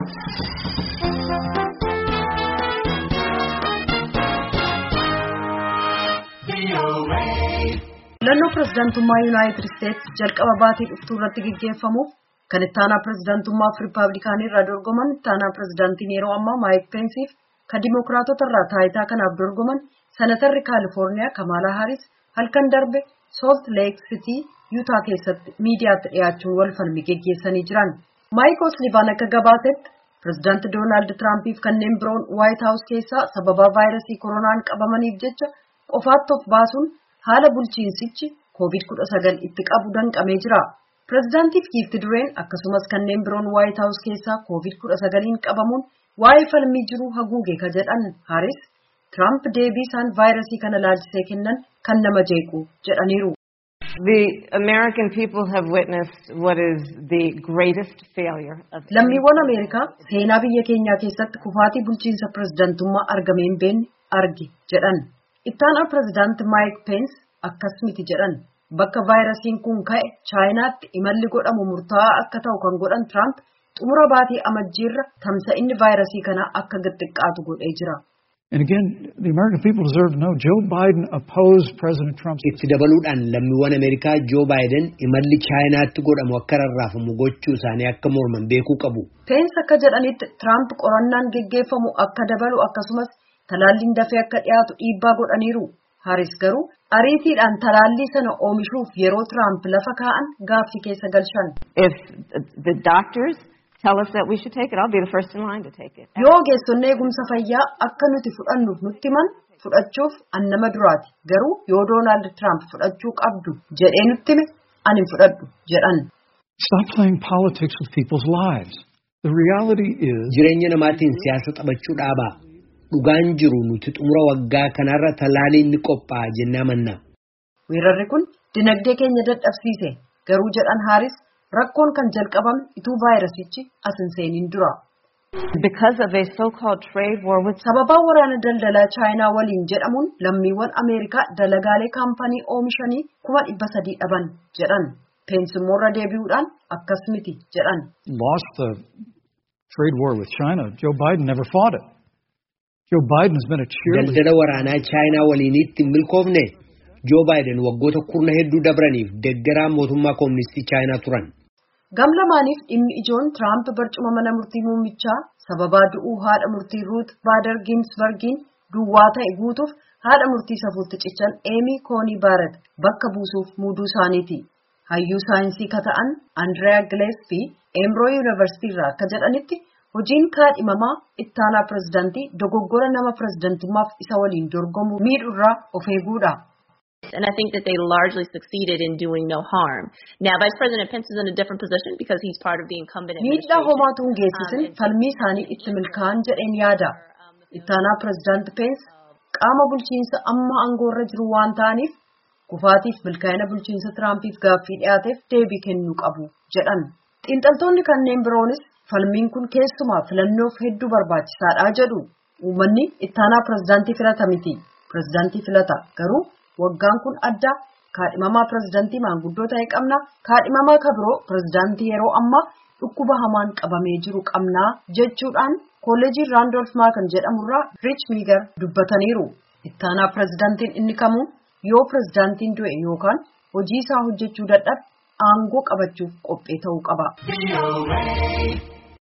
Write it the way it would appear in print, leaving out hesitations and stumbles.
Filannoo pirezidaantummaa Yuunaayitid Isteetsi jalqaba baatii dhuftuu irratti gaggeeffamuuf kan ittaanaa pirezidaantummaaf Riippaabilikaanii irraa dorgoman ittaanaa pirezidaantiin yeroo ammaa Maayik Peensiif kan Dimookiraatota irraa taayitaa kanaaf dorgoman Senatarri Kaalifoorniyaa Kamaalaa Haaris halkan darbe Salt Lake City Yuutaa keessatti miidiyaatti dhiyaachuun wal falmii gaggeessanii jiran. Maayik Oslivaan akka gabaasetti pirezidaanti Doonaald Tiraampiif kanneen biroon Waayit Haawus keessaa sababa vaayirasii koronaan qabamaniif jecha qofaatti of baasuun haala bulchiinsichi COVID-19 itti qabu danqamee jira. Pirezidaantiif giifti dureen akkasumas kanneen biroon Waayit Haawus keessaa COVID-19 qabamuun waa'ee falmii jiru haguuge ka jedhan Haaris Tiraamp deebii isaan vaayirasii kana laalchisee kennan kan nama jeequ jedhaniiru. The American people have witnessed what is the greatest failure of lammiiwwan Ameerikaa seenaa biyya keenyaa keessatti kufaatii bulchiinsa pirezidaantummaa argameen beekne arge jedhan. Ittaanaa pirezidaanti Maayik Peens akkas miti jedhan. Bakka vaayirasiin kun ka'e Chaayinaatti imalli godhamu murtaa'aa akka ta'u kan godhan Tiraamp xumura baatii amajjiirra tamsa'inni vaayirasii kanaa akka xiqqaatu godhee jira. And again, the American people deserve to know Joe Biden opposed President Trump's. Itti dabaluudhaan lammiiwwan Ameerikaa Joe Biden imalli Chaayinaatti godhamu akka rarraafamu gochuu isaanii akka morman beekuu qabu. Peens akka jedhanitti Tiraamp qorannaan geggeeffamu akka dabalu akkasumas talaalliin dafee akka dhiyaatu dhiibbaa godhaniiru. Haaris garuu ariitiidhaan talaallii sana oomishuuf yeroo Tiraamp lafa kaa'an gaaffii keessa galchan. If the doctors tell us that we should take it, I'll be the first in line to take it. Yoo ogeessonni eegumsa fayyaa akka nuti fudhannuuf nutti himan fudhachuuf nama duraati. Garuu yoo Doonaald Tiraamp fudhachuu qabdu jedhee nutti hime ani fudhadhu jedhan. Stop playing politics with people's lives. The reality is jireenya namaatiin siyaasa taphachuu dhaabaa. Dhugaan jiru nuti xumura waggaa kanarra talaaliin ni qophaa'a jennee amanna. Weerarri kun dinagdee keenya dadhabsiise garuu jedhan Haaris rakkoon kan jalqabame ituu vaayirasichi as hin seeniin dura. Because of a so-called trade war with sababa waraana daldalaa Chaayinaa waliin jedhamuun lammiiwwan Ameerikaa dalagaalee kaampanii oomishanii 300,000 dhaban jedhan. Peens immoo irra deebi'uudhaan akkas miti jedhan. Lost the trade war with China. Joe Biden never fought it. Joe Biden has been a cheerleader. Daldala waraanaa Chaayinaa waliinitti hin milkoofne. Joe Biden waggoota kurna hedduu dabraniif deeggaraa mootummaa kooministii Chaayinaa turan. Gamlamaaniif dhimmi ijoon Tiraamp barcuma mana murtii muummichaa sababaa du'uu haadha murtii Ruut Baader Ginsbergiin duwwaa ta'e guutuuf haadha murtii safuutti cichan Eemi Koonii Baaret bakka buusuuf muuduu isaaniiti. Hayyuu saayinsii ka ta'an Andriyaa Gillespie Emory University irraa akka jedhanitti hojiin kaadhimamaa ittaanaa pirezidaantii dogoggora nama pirezidaantummaaf isa waliin dorgomu miidhurraa of eeguudha. And I think that they largely succeeded in doing no harm. Now, Vice President Pence is in a different position because he's part of the incumbent administration. Miidhaa homaatuun geessisin falmii isaanii itti milkaa'an jedheen yaada. Ittaanaa pirezidaanti Pence qaama bulchiinsa amma aangoorra jiru waan ta'aniif kufaatiif milkaa'ina bulchiinsa Tiraampiif gaaffii dhiyaateef deebii kennuu qabu jedhan. Xiinxaltoonni kanneen biroonis falmiin kun keessumaa filannoof hedduu barbaachisaadha jedhu. Uummanni ittaanaa pirezidaantii filata miti. Pirezidaantii filata garuu waggaan kun adda kaadhimamaa pirezidaantii maanguddoo ta'e qabna kaadhimamaa kabiroo pirezidaantii yeroo ammaa dhukkuba hamaan qabamee jiru qabnaa jechuudhaan kolleejii Raandolf Maakan jedhamurraa Rich Miigar dubbataniiru. Ittaanaa pirezidaantiin inni kamuu yoo pirezidaantiin du'e yookaan hojii isaa hojjechuu dadhabe aangoo qabachuuf qophee ta'uu qaba.